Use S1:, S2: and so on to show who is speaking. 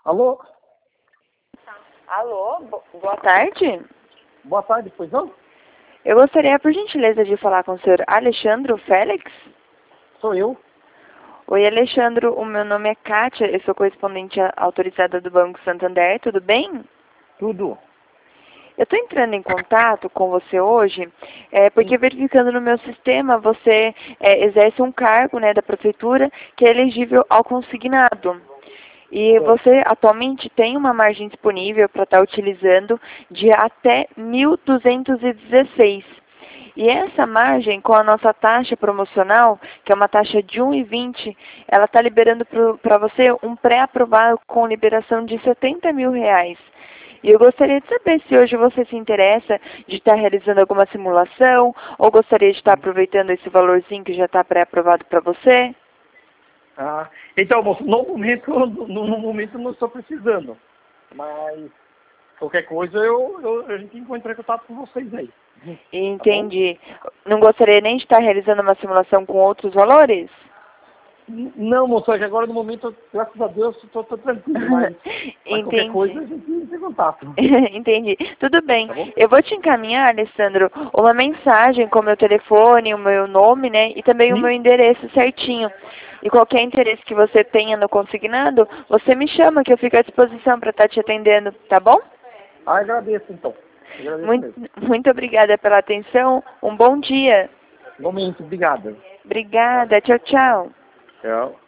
S1: Alô?
S2: Alô, boa tarde.
S1: Boa tarde, pois não?
S2: Eu gostaria, por gentileza, de falar com o senhor Alexandro Félix.
S1: Sou eu.
S2: Oi, Alexandro, o meu nome é Kátia, eu sou correspondente autorizada do Banco Santander, tudo bem?
S1: Tudo.
S2: Eu estou entrando em contato com você hoje, porque verificando no meu sistema, você exerce um cargo, né, da prefeitura que é elegível ao consignado. E você atualmente tem uma margem disponível para estar utilizando de até 1.216. E essa margem, com a nossa taxa promocional, que é uma taxa de 1,20, ela está liberando para você um pré-aprovado com liberação de R$ 70.000. E eu gostaria de saber se hoje você se interessa de estar realizando alguma simulação ou gostaria de estar aproveitando esse valorzinho que já está pré-aprovado para você.
S1: Ah, então, moço, no momento não estou precisando. Mas qualquer coisa a gente encontra em contato com vocês aí.
S2: Entendi. Não gostaria nem de estar realizando uma simulação com outros valores?
S1: Não, moço, é que agora no momento, graças a Deus, estou tranquilo, mas qualquer coisa a gente entra em contato.
S2: Entendi. Tudo bem.
S1: Tá bom?
S2: Eu vou te encaminhar, Alessandro, uma mensagem com o meu telefone, o meu nome, né, e também o meu endereço certinho. E qualquer interesse que você tenha no consignado, você me chama que eu fico à disposição para estar te atendendo, tá bom?
S1: Ah, agradeço então. Agradeço mesmo.
S2: Muito obrigada pela atenção. Um bom dia.
S1: Igualmente, obrigado.
S2: Obrigada. Tchau, tchau.
S1: Tchau.